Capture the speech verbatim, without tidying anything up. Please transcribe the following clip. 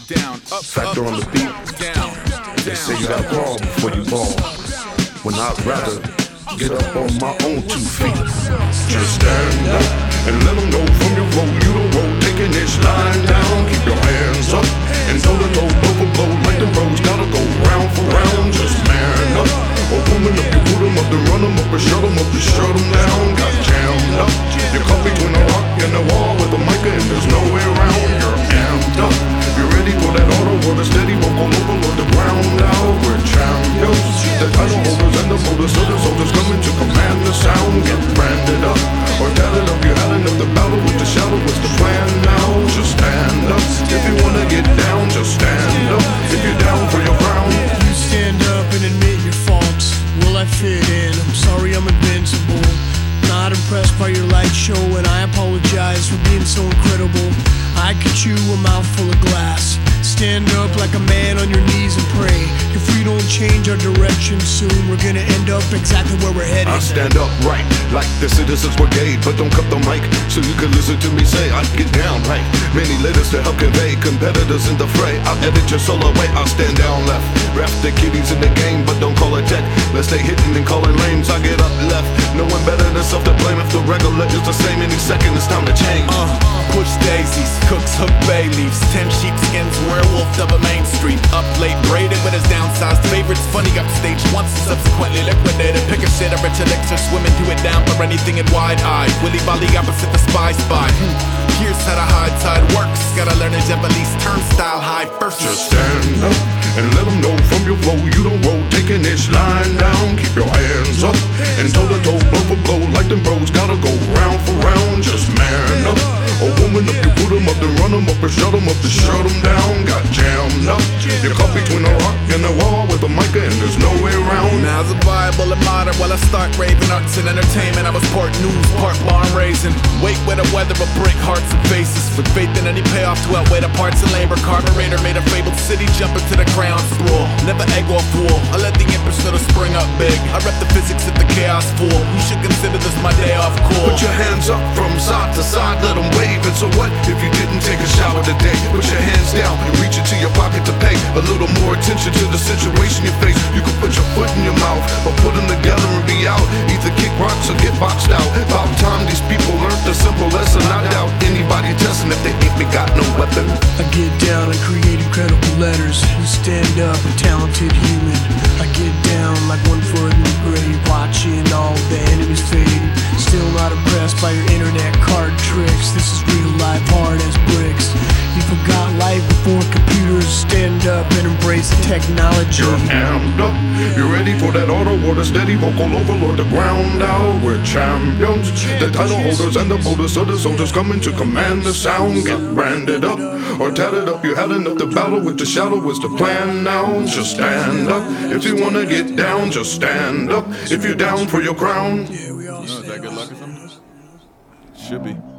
down, up, Factor up, on the beat. down, They say you down. got brawl before you ball. When I'd rather get up on my own two feet. Just stand up and let them know from your flow you don't roll. Taking this line down, keep your hands up and toe to toe, blow for blow like the roads. Gotta go round for round, just man up. Or woman up, you put them up, then run them up, or shut them up, or shut them down. Got jammed up, you're caught between a rock and a wall with a mic and there's no way around. You're amped up, you're ready for that auto or the steady vocal overload the ground now. We're champions, the title holders and the voters, so the soldiers coming to command the sound. Get branded up, or tatted up, you had enough. The battle with the shadow was the plan now. Just stand up, if you wanna get down, just stand up. If you're down for your crown, you stand up and admit your faults. Will I fit in? I'm sorry I'm invincible. Not impressed by your light show, and I apologize for being so incredible. I could chew a mouthful of glass. Stand up like a man on your knees and pray. If we don't change our direction soon, we're gonna end up exactly where we're headed. I stand up right, like the Citizens Brigade, but don't cut the mic, so you can listen to me say I get down right. Many letters to help convey competitors in the fray. I'll edit your solo away, I'll stand down left. Rap the kiddies in the game, but don't call it tech. Let's stay hitting and calling lanes, I get up left. No one better than self to blame. If the regular is the same, any second it's time to change. Uh, push daisies, cooks hook bay leaves, ten sheepskins, werewolf of a main street. Up late, braided with his downsized favorites. Funny upstage once and subsequently liquidated. Pick a shit, a rich elixir, swimming to it down for anything in wide eye. Willy Bolly opposite the spy spy. Hmm. Here's how the high tide works. Gotta learn a Japanese turnstile high first. Just stand up and let them know from your flow you don't roll. Taking this line down, keep your hands up and toe to toe, blow for blow like them bros. Gotta go round for round, just man up. A woman up, you put them up, then run them up, or shut them up, then shut them down. Got jammed up, you're caught between a rock and a wall with a mic and there's no way around. Now the Bible and modern while I start raving arts and entertainment. I was part news, part barn raising. Wait where the weather will break hearts and faces. With faith in any payoff to outweigh the parts of labor. Carburetor made a fabled city jump into the crown sprawl. Never egg off wool, I let the empress of the spring up big. I rep the physics of the chaos fool. You should consider this my day off cool. Put your hands up from side to side, let them wave. And so what if you didn't take a shower today? Put your hands down and reach into your pocket to pay a little more attention to the situation you face. You can put your foot in your mouth or put them together and be out. Either kick rocks or get boxed out. About time these people learned the simple lesson. I doubt anybody testing if they ain't me got no weapon. I get down and create incredible letters. You stand up, a talented human. I get down like one foot in the grave, watching all the enemies fade. Still not impressed by your internet card tricks. This is real life, hard as bricks. You forgot life before computers. Stand up and embrace the technology. You're amped up, you're ready for that auto or the steady vocal overlord. The ground out, we're champions. The title holders and the voters, so the soldiers coming to command the sound. Get branded up or tatted up, you had enough. The battle with the shadow was the plan now. Just stand up, if you wanna get down, just stand up. If you're down for your crown. Yeah, we all Is that good luck or something? Should be.